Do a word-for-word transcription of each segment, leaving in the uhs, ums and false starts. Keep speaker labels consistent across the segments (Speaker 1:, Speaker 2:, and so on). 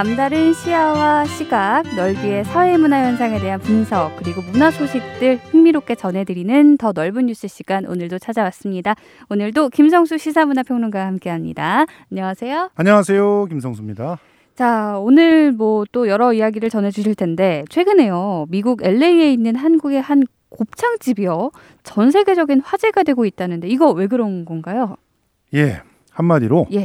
Speaker 1: 남다른 시야와 시각, 넓이의 사회문화 현상에 대한 분석, 그리고 문화 소식들 흥미롭게 전해드리는 더 넓은 뉴스 시간, 오늘도 찾아왔습니다. 오늘도 김성수 시사문화평론가와 함께합니다. 안녕하세요.
Speaker 2: 안녕하세요. 김성수입니다.
Speaker 1: 자, 오늘 뭐 또 여러 이야기를 전해주실 텐데, 최근에요, 미국 엘에이에 있는 한국의 한 곱창집이요, 전 세계적인 화제가 되고 있다는데, 이거 왜 그런 건가요?
Speaker 2: 예, 한마디로
Speaker 1: 예.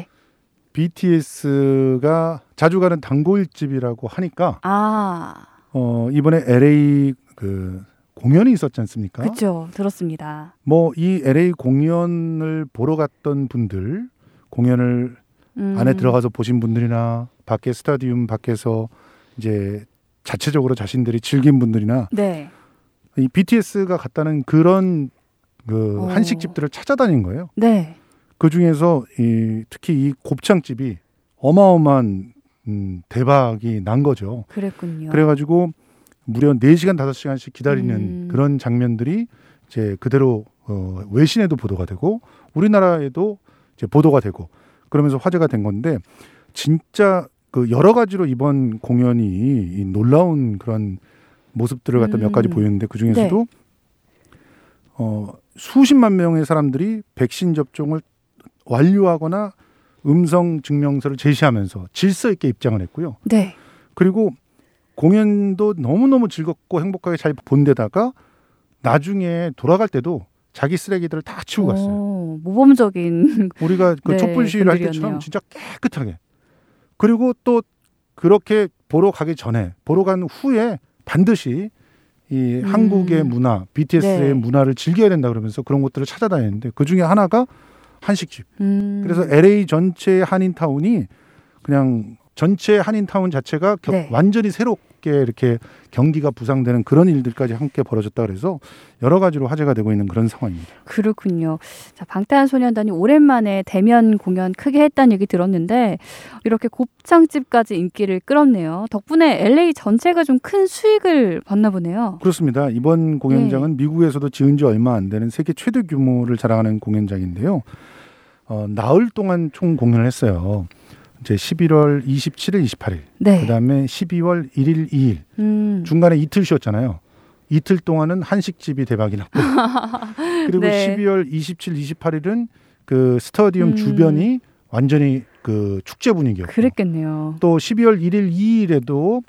Speaker 2: 비티에스가 자주 가는 단골집이라고 하니까
Speaker 1: 아,
Speaker 2: 어, 이번에 엘에이 그 공연이 있었지 않습니까?
Speaker 1: 그렇죠. 들었습니다.
Speaker 2: 뭐 이 엘에이 공연을 보러 갔던 분들, 공연을
Speaker 1: 음.
Speaker 2: 안에 들어가서 보신 분들이나 밖에 스타디움 밖에서 이제 자체적으로 자신들이 즐긴 분들이나
Speaker 1: 네.
Speaker 2: 이 비티에스가 갔다는 그런 그
Speaker 1: 오.
Speaker 2: 한식집들을 찾아다닌 거예요.
Speaker 1: 네.
Speaker 2: 그 중에서 이 특히 이 곱창집이 어마어마한 음, 대박이 난 거죠.
Speaker 1: 그랬군요.
Speaker 2: 그래가지고 무려 네 시간 다섯 시간씩 기다리는
Speaker 1: 음.
Speaker 2: 그런 장면들이 이제 그대로 어, 외신에도 보도가 되고 우리나라에도 이제 보도가 되고 그러면서 화제가 된 건데, 진짜 그 여러 가지로 이번 공연이 이 놀라운 그런 모습들을 갖다
Speaker 1: 음.
Speaker 2: 몇 가지 보였는데, 그 중에서도
Speaker 1: 네.
Speaker 2: 어, 수십만 명의 사람들이 백신 접종을 완료하거나 음성 증명서를 제시하면서 질서 있게 입장을 했고요.
Speaker 1: 네.
Speaker 2: 그리고 공연도 너무너무 즐겁고 행복하게 잘 본 데다가 나중에 돌아갈 때도 자기 쓰레기들을 다 치우고 갔어요.
Speaker 1: 오, 모범적인.
Speaker 2: 우리가 그
Speaker 1: 네,
Speaker 2: 촛불 시위를 할
Speaker 1: 분들이었네요.
Speaker 2: 때처럼 진짜 깨끗하게. 그리고 또 그렇게 보러 가기 전에, 보러 간 후에 반드시 이
Speaker 1: 음.
Speaker 2: 한국의 문화, 비티에스의
Speaker 1: 네.
Speaker 2: 문화를 즐겨야 된다 그러면서 그런 것들을 찾아다녔는데, 그 중에 하나가 한식집.
Speaker 1: 음.
Speaker 2: 그래서 엘에이 전체 한인타운이 그냥 전체 한인타운 자체가 겨,
Speaker 1: 네.
Speaker 2: 완전히 새롭게 이렇게 경기가 부상되는 그런 일들까지 함께 벌어졌다 그래서 여러 가지로 화제가 되고 있는 그런 상황입니다.
Speaker 1: 그렇군요. 자, 방탄소년단이 오랜만에 대면 공연 크게 했다는 얘기 들었는데, 이렇게 곱창집까지 인기를 끌었네요. 덕분에 엘에이 전체가 좀 큰 수익을 봤나 보네요.
Speaker 2: 그렇습니다. 이번 공연장은 네. 미국에서도 지은 지 얼마 안 되는 세계 최대 규모를 자랑하는 공연장인데요. 어, 나흘 동안 총 공연을 했어요. 이제 십일월 이십칠일, 이십팔일.
Speaker 1: 네.
Speaker 2: 그다음에 십이월 일일, 이일.
Speaker 1: 음.
Speaker 2: 중간에 이틀 쉬었잖아요. 이틀 동안은 한식집이 대박이 났고. 그리고
Speaker 1: 네.
Speaker 2: 십이월 이십칠, 이십팔일은 그 스타디움
Speaker 1: 음.
Speaker 2: 주변이 완전히 그 축제 분위기였고.
Speaker 1: 그랬겠네요.
Speaker 2: 또 십이월 일일, 이일에도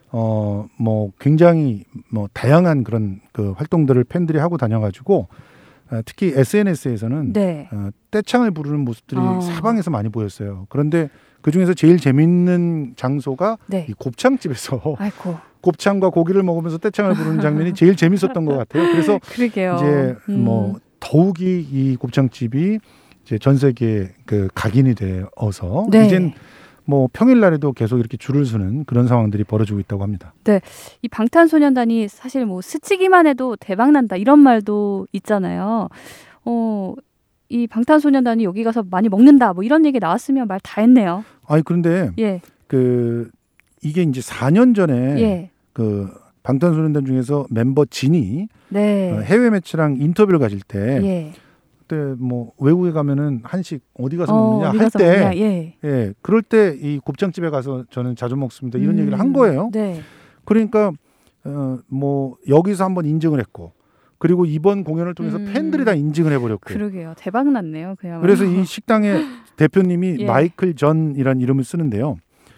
Speaker 2: 어 뭐 굉장히 뭐 다양한 그런 그 활동들을 팬들이 하고 다녀가지고 어, 특히 에스엔에스에서는
Speaker 1: 네.
Speaker 2: 어, 떼창을 부르는 모습들이
Speaker 1: 어.
Speaker 2: 사방에서 많이 보였어요. 그런데 그 중에서 제일 재밌는 장소가
Speaker 1: 네.
Speaker 2: 이 곱창집에서
Speaker 1: 아이고.
Speaker 2: 곱창과 고기를 먹으면서 떼창을 부르는 장면이 제일 재밌었던 것 같아요. 그래서
Speaker 1: 그러게요.
Speaker 2: 이제
Speaker 1: 음.
Speaker 2: 뭐 더욱이 이 곱창집이 이제 전 세계 그 각인이 되어서
Speaker 1: 네.
Speaker 2: 이젠 뭐 평일날에도 계속 이렇게 줄을 서는 그런 상황들이 벌어지고 있다고 합니다.
Speaker 1: 네, 이 방탄소년단이 사실 뭐 스치기만 해도 대박 난다 이런 말도 있잖아요. 어, 이 방탄소년단이 여기 가서 많이 먹는다 뭐 이런 얘기 나왔으면 말 다 했네요.
Speaker 2: 아니 그런데
Speaker 1: 예.
Speaker 2: 그 이게 이제 사 년 전에
Speaker 1: 예.
Speaker 2: 그 방탄소년단 중에서 멤버 진이
Speaker 1: 네.
Speaker 2: 어, 해외 매체랑 인터뷰를 가질 때
Speaker 1: 예.
Speaker 2: 그때 뭐 외국에 가면은 한식 어디 가서
Speaker 1: 어,
Speaker 2: 먹느냐
Speaker 1: 어디
Speaker 2: 할
Speaker 1: 가서
Speaker 2: 때
Speaker 1: 먹냐? 예.
Speaker 2: 예, 그럴 때 이 곱창집에 가서 저는 자주 먹습니다. 이런
Speaker 1: 음,
Speaker 2: 얘기를 한 거예요.
Speaker 1: 네.
Speaker 2: 그러니까 어, 뭐 여기서 한번 인증을 했고, 그리고 이번 공연을 통해서
Speaker 1: 음.
Speaker 2: 팬들이 다 인증을 해버렸고.
Speaker 1: 그러게요. 대박 났네요. 그냥.
Speaker 2: 그래서 이 식당의 대표님이
Speaker 1: 예.
Speaker 2: 마이클 전이라는 이름을 쓰는데요.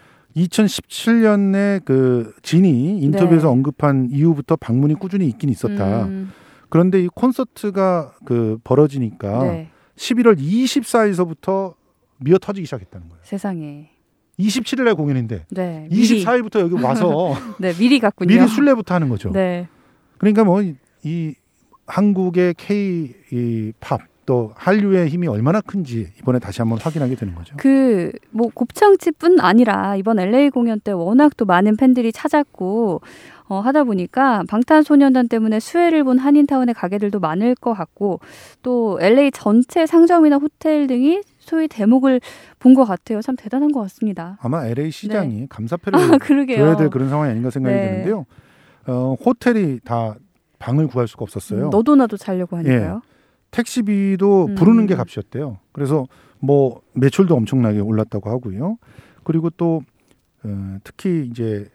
Speaker 2: 이천십칠년에 그 진이 인터뷰에서
Speaker 1: 네.
Speaker 2: 언급한 이후부터 방문이 꾸준히 있긴 있었다.
Speaker 1: 음,
Speaker 2: 그런데 이 콘서트가 그 벌어지니까
Speaker 1: 네.
Speaker 2: 십일월 이십사일서부터 미어 터지기 시작했다는 거예요.
Speaker 1: 세상에.
Speaker 2: 이십칠일에 공연인데
Speaker 1: 네. 미리.
Speaker 2: 이십사일부터 여기 와서
Speaker 1: 네, 미리 갔군요.
Speaker 2: 미리 순례부터 하는 거죠.
Speaker 1: 네.
Speaker 2: 그러니까 뭐 이 한국의 K 이 팝 또 한류의 힘이 얼마나 큰지 이번에 다시 한번 확인하게 되는 거죠.
Speaker 1: 그 뭐 곱창집뿐 아니라 이번 엘에이 공연 때 워낙 또 많은 팬들이 찾았고 어, 하다 보니까 방탄소년단 때문에 수혜를 본 한인타운의 가게들도 많을 것 같고, 또 엘에이 전체 상점이나 호텔 등이 소위 대목을 본 것 같아요. 참 대단한 것 같습니다.
Speaker 2: 아마 엘에이 시장이
Speaker 1: 네.
Speaker 2: 감사패를
Speaker 1: 아, 그러게요.
Speaker 2: 줘야 될 그런 상황이 아닌가 생각이
Speaker 1: 네.
Speaker 2: 드는데요. 어, 호텔이 다 방을 구할 수가 없었어요.
Speaker 1: 음, 너도 나도 자려고 하니까요.
Speaker 2: 예. 택시비도
Speaker 1: 음.
Speaker 2: 부르는 게 값이었대요. 그래서 뭐 매출도 엄청나게 올랐다고 하고요. 그리고 또 어, 특히 이제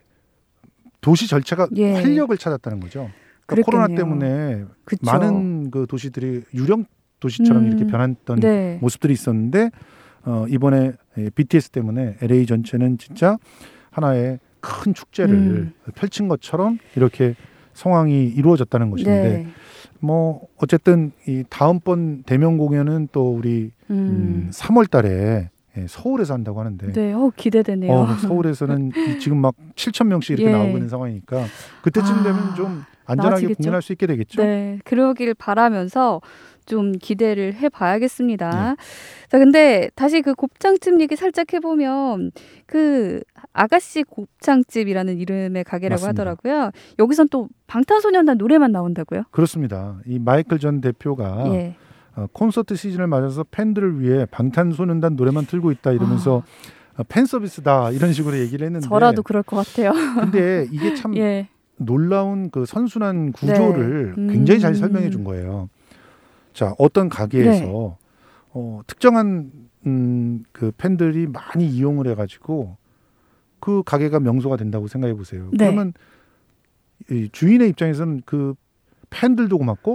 Speaker 2: 도시 전체가
Speaker 1: 예.
Speaker 2: 활력을 찾았다는 거죠. 그러니까 코로나 때문에 그쵸. 많은 그 도시들이 유령 도시처럼 음. 이렇게 변했던 네. 모습들이 있었는데 어, 이번에 비티에스 때문에 엘에이 전체는 진짜 하나의 큰 축제를 음. 펼친 것처럼 이렇게 상황이 이루어졌다는 것인데 네. 뭐 어쨌든 이 다음번 대면 공연은 또 우리 음. 음, 삼월 달에 서울에서 한다고 하는데
Speaker 1: 네, 어, 기대되네요.
Speaker 2: 어, 서울에서는 지금 막 칠천 명씩 이렇게 예. 나오고 있는 상황이니까 그때쯤 아, 되면 좀 안전하게 나아지겠죠? 공연할 수 있게 되겠죠.
Speaker 1: 네, 그러길 바라면서 좀 기대를 해봐야겠습니다. 네. 자, 근데 다시 그 곱창집 얘기 살짝 해보면 그 아가씨 곱창집이라는 이름의 가게라고 맞습니다. 하더라고요. 여기선 또 방탄소년단 노래만 나온다고요?
Speaker 2: 그렇습니다. 이 마이클 전 대표가 예. 어, 콘서트 시즌을 맞아서 팬들을 위해 방탄소년단 노래만 틀고 있다 이러면서 아. 팬 서비스다 이런 식으로 얘기를 했는데
Speaker 1: 저라도 그럴 것 같아요.
Speaker 2: 근데 이게 참 예. 놀라운 그 선순환 구조를 네. 음. 굉장히 잘 설명해 준 거예요. 자, 어떤 가게에서 네. 어, 특정한 음, 그 팬들이 많이 이용을 해가지고 그 가게가 명소가 된다고 생각해 보세요. 네. 그러면 이 주인의 입장에서는 그 팬들도 고맙고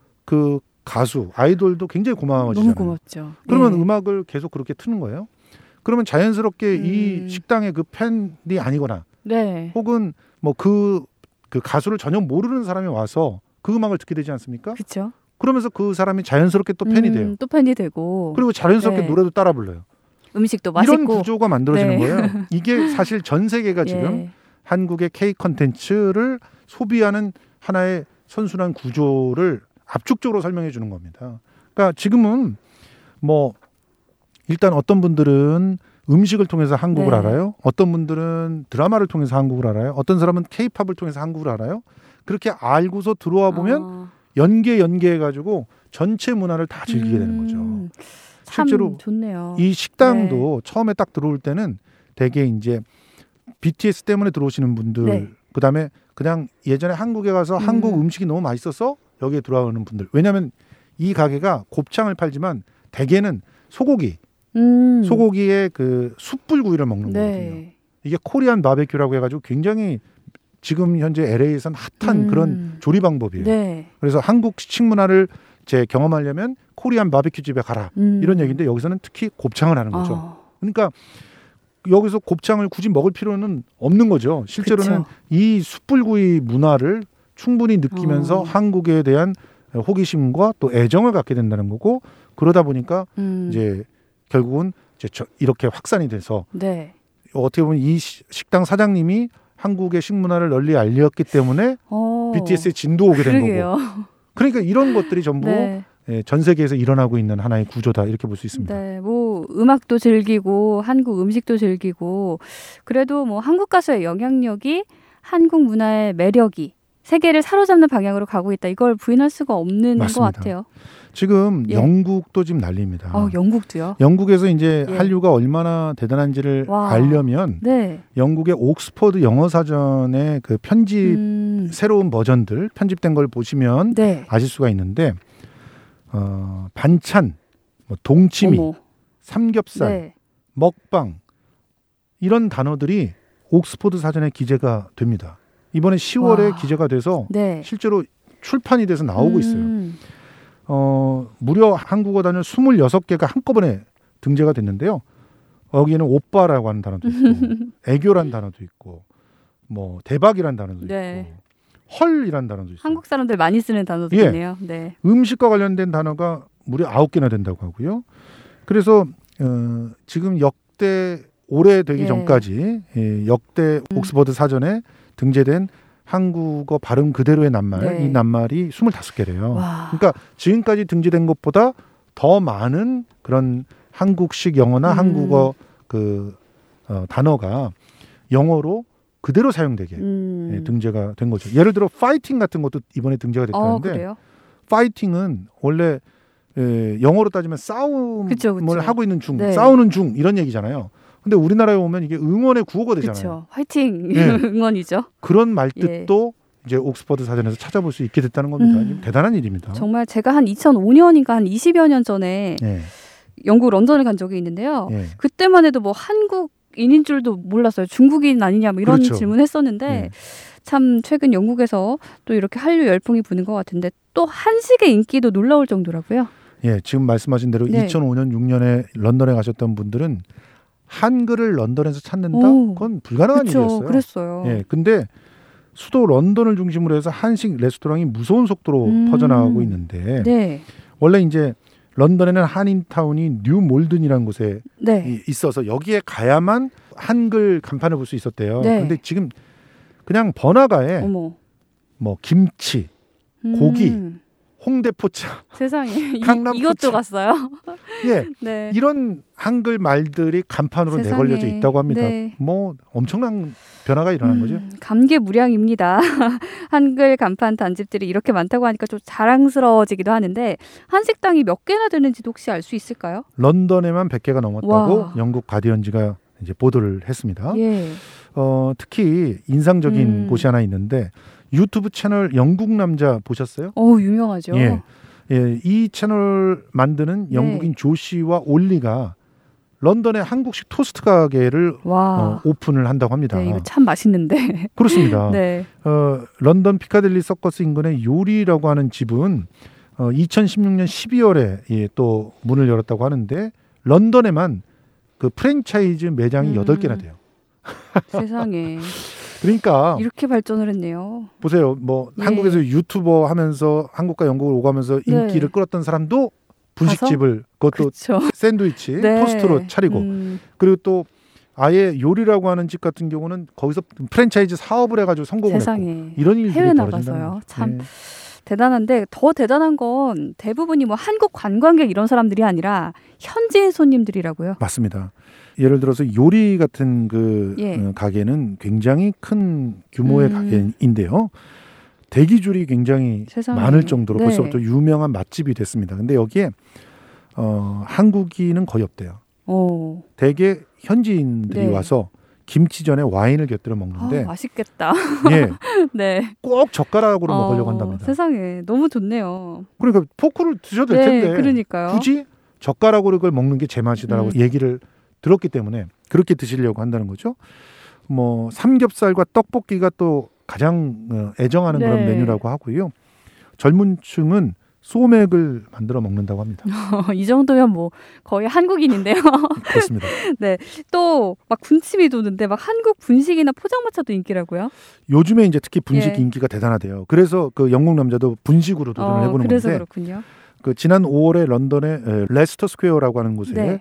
Speaker 2: 그 가수, 아이돌도 굉장히 고마워지잖아요.
Speaker 1: 너무 고맙죠.
Speaker 2: 그러면
Speaker 1: 네.
Speaker 2: 음악을 계속 그렇게 트는 거예요. 그러면 자연스럽게 음. 이 식당의 그 팬이 아니거나 네. 혹은 뭐 그 그 가수를 전혀 모르는 사람이 와서 그 음악을 듣게 되지 않습니까?
Speaker 1: 그렇죠.
Speaker 2: 그러면서 그 사람이 자연스럽게 또 팬이 음, 돼요.
Speaker 1: 또 팬이 되고.
Speaker 2: 그리고 자연스럽게
Speaker 1: 네.
Speaker 2: 노래도 따라 불러요.
Speaker 1: 음식도 맛있고.
Speaker 2: 이런 구조가 만들어지는 네. 거예요. 이게 사실 전 세계가 지금 예. 한국의 K 콘텐츠를 소비하는 하나의 선순환 구조를 압축적으로 설명해 주는 겁니다. 그러니까 지금은 뭐 일단 어떤 분들은 음식을 통해서 한국을 네. 알아요. 어떤 분들은 드라마를 통해서 한국을 알아요. 어떤 사람은 K-팝을 통해서 한국을 알아요. 그렇게 알고서 들어와 보면 아. 연계 연계해가지고 전체 문화를 다 즐기게 음. 되는 거죠. 실제로
Speaker 1: 좋네요.
Speaker 2: 이 식당도 네. 처음에 딱 들어올 때는 되게 이제 비티에스 때문에 들어오시는 분들, 네. 그다음에 그냥 예전에 한국에 가서 음. 한국 음식이 너무 맛있어서 여기에 들어오는 분들. 왜냐하면 이 가게가 곱창을 팔지만 대개는 소고기, 음. 소고기의 그 숯불구이를 먹는 네. 거거든요. 이게 코리안 바베큐라고 해가지고 굉장히 지금 현재 엘에이에서는 핫한 음. 그런 조리 방법이에요. 네. 그래서 한국 식문화를 제 경험하려면 코리안 바베큐 집에 가라 음. 이런 얘기인데 여기서는 특히 곱창을 하는 거죠. 어. 그러니까 여기서 곱창을 굳이 먹을 필요는 없는 거죠. 실제로는 그쵸. 이 숯불구이 문화를 충분히 느끼면서 어. 한국에 대한 호기심과 또 애정을 갖게 된다는 거고 그러다 보니까 음. 이제 결국은 이제 저 이렇게 확산이 돼서 네. 어떻게 보면 이 식당 사장님이 한국의 식문화를 널리 알렸기 때문에 오. 비티에스의 진도 오게 된 그러게요. 거고. 그러니까 이런 것들이 전부 네. 전 세계에서 일어나고 있는 하나의 구조다 이렇게 볼 수 있습니다.
Speaker 1: 네, 뭐 음악도 즐기고 한국 음식도 즐기고 그래도 뭐 한국 가수의 영향력이 한국 문화의 매력이 세계를 사로잡는 방향으로 가고 있다. 이걸 부인할 수가 없는 맞습니다. 것 같아요.
Speaker 2: 지금 예. 영국도 지금 난립니다.
Speaker 1: 어, 영국도요?
Speaker 2: 영국에서 이제 예. 한류가 얼마나 대단한지를 와. 알려면 네. 영국의 옥스퍼드 영어 사전의 그 편집 음. 새로운 버전들 편집된 걸 보시면 네. 아실 수가 있는데 어, 반찬, 뭐 동치미, 어머. 삼겹살, 네. 먹방 이런 단어들이 옥스퍼드 사전에 기재가 됩니다. 이번에 시월에 와. 기재가 돼서 네. 실제로 출판이 돼서 나오고 음. 있어요. 어, 무려 한국어 단어 스물여섯 개가 한꺼번에 등재가 됐는데요. 여기에는 오빠라고 하는 단어도 있고 애교란 단어도 있고 뭐 대박이란 단어도 네. 있고 헐이란 단어도 있어요.
Speaker 1: 한국 사람들 많이 쓰는 단어도 예. 있네요. 네.
Speaker 2: 음식과 관련된 단어가 무려 아홉 개나 된다고 하고요. 그래서 어, 지금 역대 올해 되기 예. 전까지 예, 역대 음. 옥스퍼드 사전에 등재된 한국어 발음 그대로의 낱말, 네. 이 낱말이 스물다섯 개래요. 와. 그러니까 지금까지 등재된 것보다 더 많은 그런 한국식 영어나 음. 한국어 그 어, 단어가 영어로 그대로 사용되게 음. 예, 등재가 된 거죠. 예를 들어 파이팅 같은 것도 이번에 등재가 됐다는데 어, 파이팅은 원래 예, 영어로 따지면 싸움을 그쵸, 그쵸. 하고 있는 중, 네. 싸우는 중 이런 얘기잖아요. 근데 우리나라에 오면 이게 응원의 구호가 되잖아요.
Speaker 1: 그렇죠. 화이팅 예. 응원이죠.
Speaker 2: 그런 말뜻도 예. 이제 옥스퍼드 사전에서 찾아볼 수 있게 됐다는 겁니다. 음. 대단한 일입니다.
Speaker 1: 정말 제가 한 이천오 년인가 한 이십여 년 전에 예. 영국 런던을 간 적이 있는데요. 예. 그때만 해도 뭐 한국 한국인인 줄도 몰랐어요. 중국인 아니냐 뭐 이런
Speaker 2: 그렇죠.
Speaker 1: 질문했었는데
Speaker 2: 네.
Speaker 1: 참 최근 영국에서 또 이렇게 한류 열풍이 부는 것 같은데 또 한식의 인기도 놀라울 정도라고요.
Speaker 2: 예, 지금 말씀하신 대로
Speaker 1: 네.
Speaker 2: 이천오 년, 육 년에 런던에 가셨던 분들은 한글을 런던에서 찾는다?
Speaker 1: 오.
Speaker 2: 그건 불가능한
Speaker 1: 그렇죠.
Speaker 2: 일이었어요.
Speaker 1: 그랬어요.
Speaker 2: 예, 근데 수도 런던을 중심으로 해서 한식 레스토랑이 무서운 속도로
Speaker 1: 음.
Speaker 2: 퍼져나가고 있는데
Speaker 1: 네.
Speaker 2: 원래 이제 런던에는 한인타운이 뉴 몰든이라는 곳에
Speaker 1: 네.
Speaker 2: 이- 있어서 여기에 가야만 한글 간판을 볼 수 있었대요.
Speaker 1: 네.
Speaker 2: 근데 지금 그냥 번화가에
Speaker 1: 어머.
Speaker 2: 뭐 김치,
Speaker 1: 음.
Speaker 2: 고기, 홍대포차,
Speaker 1: 세상에 이,
Speaker 2: 강남
Speaker 1: 이것도
Speaker 2: 포차.
Speaker 1: 갔어요.
Speaker 2: 예,
Speaker 1: 네.
Speaker 2: 이런 한글 말들이 간판으로
Speaker 1: 세상에.
Speaker 2: 내걸려져 있다고 합니다.
Speaker 1: 네.
Speaker 2: 뭐 엄청난 변화가 일어난
Speaker 1: 음,
Speaker 2: 거죠.
Speaker 1: 감개무량입니다. 한글 간판 단집들이 이렇게 많다고 하니까 좀 자랑스러워지기도 하는데 한식당이 몇 개나 되는지도 혹시 알 수 있을까요?
Speaker 2: 런던에만 백 개가 넘었다고
Speaker 1: 와.
Speaker 2: 영국 가디언지가 이제 보도를 했습니다.
Speaker 1: 예.
Speaker 2: 어, 특히 인상적인
Speaker 1: 음.
Speaker 2: 곳이 하나 있는데 유튜브 채널 영국 남자 보셨어요?
Speaker 1: 어 유명하죠.
Speaker 2: 예. 예, 이 채널 만드는 영국인
Speaker 1: 네.
Speaker 2: 조시와 올리가 런던의 한국식 토스트 가게를
Speaker 1: 와.
Speaker 2: 어, 오픈을 한다고 합니다.
Speaker 1: 네, 이거 참 맛있는데.
Speaker 2: 그렇습니다.
Speaker 1: 네.
Speaker 2: 어, 런던 피카딜리 서커스 인근의 요리라고 하는 집은 어, 이천십육 년 십이월에 예, 또 문을 열었다고 하는데 런던에만 그 프랜차이즈 매장이
Speaker 1: 음.
Speaker 2: 여덟 개나 돼요.
Speaker 1: 세상에
Speaker 2: 그러니까
Speaker 1: 이렇게 발전을 했네요.
Speaker 2: 보세요. 뭐
Speaker 1: 예.
Speaker 2: 한국에서 유튜버 하면서 한국과 영국을 오가면서
Speaker 1: 네.
Speaker 2: 인기를 끌었던 사람도 분식집을 그것도
Speaker 1: 그렇죠.
Speaker 2: 샌드위치,
Speaker 1: 네.
Speaker 2: 토스트로 차리고
Speaker 1: 음,
Speaker 2: 그리고 또 아예 요리라고 하는 집 같은 경우는 거기서 프랜차이즈 사업을 해가지고 성공을
Speaker 1: 세상에
Speaker 2: 했고 이런 일들이
Speaker 1: 해외
Speaker 2: 벌어진다는
Speaker 1: 나가서요.
Speaker 2: 거죠.
Speaker 1: 참
Speaker 2: 네.
Speaker 1: 대단한데 더 대단한 건 대부분이 뭐 한국 관광객 이런 사람들이 아니라 현지인 손님들이라고요.
Speaker 2: 맞습니다. 예를 들어서 요리 같은 그
Speaker 1: 예.
Speaker 2: 어, 가게는 굉장히 큰 규모의
Speaker 1: 음.
Speaker 2: 가게인데요. 대기줄이 굉장히
Speaker 1: 세상에.
Speaker 2: 많을 정도로
Speaker 1: 네.
Speaker 2: 벌써부터 유명한 맛집이 됐습니다. 근데 여기에 어, 한국인은 거의 없대요.
Speaker 1: 어.
Speaker 2: 대개 현지인들이
Speaker 1: 네.
Speaker 2: 와서 김치전에 와인을 곁들여
Speaker 1: 아,
Speaker 2: 먹는데
Speaker 1: 맛있겠다.
Speaker 2: 예,
Speaker 1: 네.
Speaker 2: 꼭 젓가락으로
Speaker 1: 어,
Speaker 2: 먹으려고 한답니다.
Speaker 1: 세상에 너무 좋네요.
Speaker 2: 그러니까 포크를 드셔도 될
Speaker 1: 네,
Speaker 2: 텐데
Speaker 1: 그러니까요.
Speaker 2: 굳이 젓가락으로 그걸 먹는 게 제맛이다라고
Speaker 1: 음.
Speaker 2: 얘기를 들었기 때문에 그렇게 드시려고 한다는 거죠. 뭐 삼겹살과 떡볶이가 또 가장 어, 애정하는 그런
Speaker 1: 네.
Speaker 2: 메뉴라고 하고요. 젊은 층은 소맥을 만들어 먹는다고 합니다.
Speaker 1: 이 정도면 뭐 거의 한국인인데요.
Speaker 2: 그렇습니다.
Speaker 1: 또 막 군침이 도는데 막 한국 분식이나 포장마차도 인기라고요.
Speaker 2: 요즘에 이제 특히 분식
Speaker 1: 예.
Speaker 2: 인기가 대단하대요. 그래서 그 영국 남자도 분식으로 도전을
Speaker 1: 어,
Speaker 2: 해보는
Speaker 1: 그래서
Speaker 2: 건데
Speaker 1: 그렇군요.
Speaker 2: 그 지난 오월에 런던의 에, 레스터 스퀘어라고 하는 곳에
Speaker 1: 네.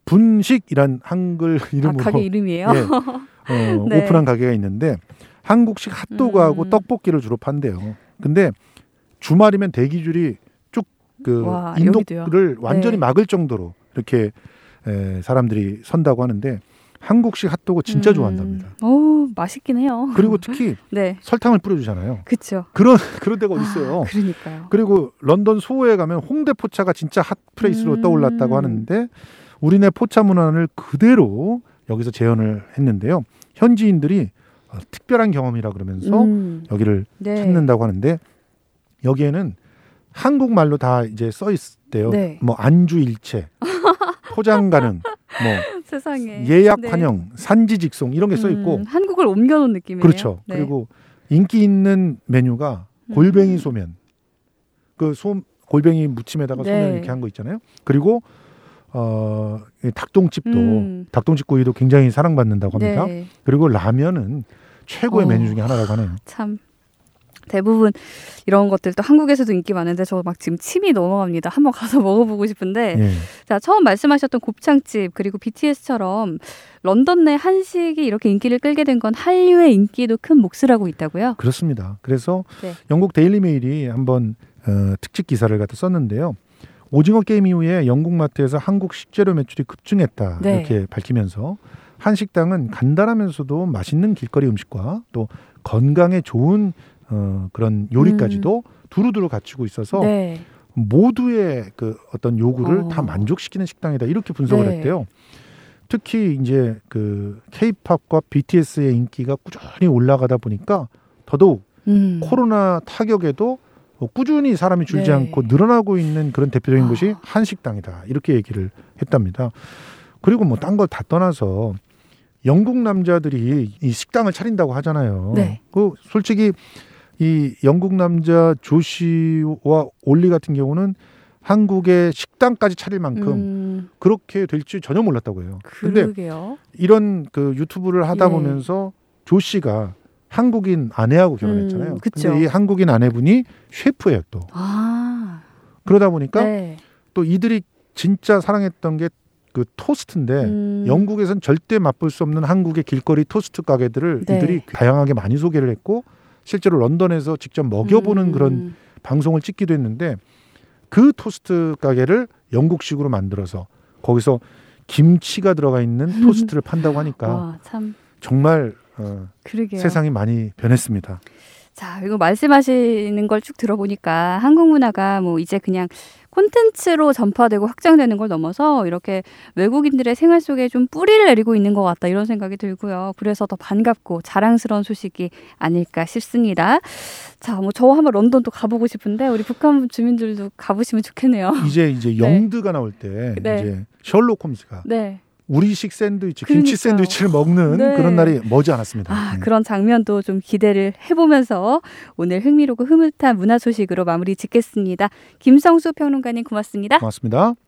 Speaker 2: 분식이란 한글
Speaker 1: 아,
Speaker 2: 이름으로
Speaker 1: 가게 이름이에요.
Speaker 2: 예, 어,
Speaker 1: 네.
Speaker 2: 오픈한 가게가 있는데 한국식 핫도그하고
Speaker 1: 음.
Speaker 2: 떡볶이를 주로 판대요. 근데 주말이면 대기줄이 쭉 그
Speaker 1: 와,
Speaker 2: 인도를 완전히
Speaker 1: 네.
Speaker 2: 막을 정도로 이렇게 에, 사람들이 선다고 하는데 한국식 핫도그 진짜
Speaker 1: 음.
Speaker 2: 좋아한답니다.
Speaker 1: 오, 맛있긴 해요.
Speaker 2: 그리고 특히
Speaker 1: 네.
Speaker 2: 설탕을 뿌려주잖아요.
Speaker 1: 그렇죠.
Speaker 2: 그런 그런 데가 어디 있어요?
Speaker 1: 아, 그러니까요.
Speaker 2: 그리고 런던 소호에 가면 홍대포차가 진짜 핫플레이스로
Speaker 1: 음.
Speaker 2: 떠올랐다고 하는데 우리네 포차 문화를 그대로 여기서 재현을 했는데요. 현지인들이 어, 특별한 경험이라 그러면서
Speaker 1: 음.
Speaker 2: 여기를
Speaker 1: 네.
Speaker 2: 찾는다고 하는데 여기에는 한국말로 다 이제 써 있대요.
Speaker 1: 네.
Speaker 2: 뭐 안주 일체, 포장 가능, 뭐
Speaker 1: 세상에.
Speaker 2: 예약
Speaker 1: 네.
Speaker 2: 환영, 산지 직송 이런 게 써 있고
Speaker 1: 음, 한국을 옮겨놓은 느낌이에요.
Speaker 2: 그렇죠.
Speaker 1: 네.
Speaker 2: 그리고 인기 있는 메뉴가 골뱅이
Speaker 1: 음.
Speaker 2: 소면. 그 소 골뱅이 무침에다가
Speaker 1: 네.
Speaker 2: 소면 이렇게 한 거 있잖아요. 그리고 어 이 닭똥집도
Speaker 1: 음.
Speaker 2: 닭똥집 구이도 굉장히 사랑받는다고 합니다.
Speaker 1: 네.
Speaker 2: 그리고 라면은 최고의
Speaker 1: 어.
Speaker 2: 메뉴 중에 하나라고 하네요.
Speaker 1: 참 대부분 이런 것들도 한국에서도 인기 많은데 저 막 지금 침이 넘어갑니다. 한번 가서 먹어보고 싶은데
Speaker 2: 예.
Speaker 1: 자 처음 말씀하셨던 곱창집 그리고 비티에스처럼 런던 내 한식이 이렇게 인기를 끌게 된 건 한류의 인기도 큰 몫을 하고 있다고요?
Speaker 2: 그렇습니다. 그래서
Speaker 1: 네.
Speaker 2: 영국 데일리 메일이 한번 어, 특집 기사를 갖다 썼는데요. 오징어 게임 이후에 영국 마트에서 한국 식재료 매출이 급증했다
Speaker 1: 네.
Speaker 2: 이렇게 밝히면서 한식당은 간단하면서도 맛있는 길거리 음식과 또 건강에 좋은 어, 그런 요리까지도 두루두루 갖추고 있어서
Speaker 1: 음. 네.
Speaker 2: 모두의 그 어떤 요구를
Speaker 1: 어.
Speaker 2: 다 만족시키는 식당이다 이렇게 분석을
Speaker 1: 네.
Speaker 2: 했대요. 특히 이제 그 K-팝과 비티에스의 인기가 꾸준히 올라가다 보니까 더더욱
Speaker 1: 음.
Speaker 2: 코로나 타격에도 꾸준히 사람이 줄지
Speaker 1: 네.
Speaker 2: 않고 늘어나고 있는 그런 대표적인
Speaker 1: 아.
Speaker 2: 곳이 한식당이다 이렇게 얘기를 했답니다. 그리고 뭐 딴 걸 다 떠나서 영국 남자들이 이 식당을 차린다고 하잖아요.
Speaker 1: 네.
Speaker 2: 그 솔직히 이 영국 남자 조시와 올리 같은 경우는 한국의 식당까지 차릴 만큼
Speaker 1: 음,
Speaker 2: 그렇게 될 줄 전혀 몰랐다고 해요. 근데
Speaker 1: 그러게요.
Speaker 2: 이런 그 유튜브를 하다
Speaker 1: 예.
Speaker 2: 보면서 조씨가 한국인 아내하고 결혼했잖아요.
Speaker 1: 음, 그쵸.
Speaker 2: 근데 이 한국인 아내분이 셰프예요 또.
Speaker 1: 아,
Speaker 2: 그러다 보니까
Speaker 1: 네.
Speaker 2: 또 이들이 진짜 사랑했던 게 그 토스트인데
Speaker 1: 음,
Speaker 2: 영국에선 절대 맛볼 수 없는 한국의 길거리 토스트 가게들을
Speaker 1: 네.
Speaker 2: 이들이 다양하게 많이 소개를 했고 실제로 런던에서 직접 먹여보는
Speaker 1: 음,
Speaker 2: 그런 방송을 찍기도 했는데 그 토스트 가게를 영국식으로 만들어서 거기서 김치가 들어가 있는 토스트를 판다고 하니까
Speaker 1: 와, 참
Speaker 2: 정말 어,
Speaker 1: 그러게요.
Speaker 2: 세상이 많이 변했습니다.
Speaker 1: 자, 이거 말씀하시는 걸 쭉 들어보니까 한국 문화가 뭐 이제 그냥 콘텐츠로 전파되고 확장되는 걸 넘어서 이렇게 외국인들의 생활 속에 좀 뿌리를 내리고 있는 것 같다 이런 생각이 들고요. 그래서 더 반갑고 자랑스러운 소식이 아닐까 싶습니다. 자, 뭐 저 한번 런던 또 가보고 싶은데 우리 북한 주민들도 가보시면 좋겠네요.
Speaker 2: 이제 이제
Speaker 1: 네.
Speaker 2: 영드가 나올 때
Speaker 1: 네.
Speaker 2: 이제 셜록 홈즈가
Speaker 1: 네.
Speaker 2: 우리식 샌드위치,
Speaker 1: 그러니까요.
Speaker 2: 김치 샌드위치를 먹는
Speaker 1: 네.
Speaker 2: 그런 날이 머지 않았습니다.
Speaker 1: 아,
Speaker 2: 네.
Speaker 1: 그런 장면도 좀 기대를 해보면서 오늘 흥미롭고 흐뭇한 문화 소식으로 마무리 짓겠습니다. 김성수 평론가님 고맙습니다.
Speaker 2: 고맙습니다.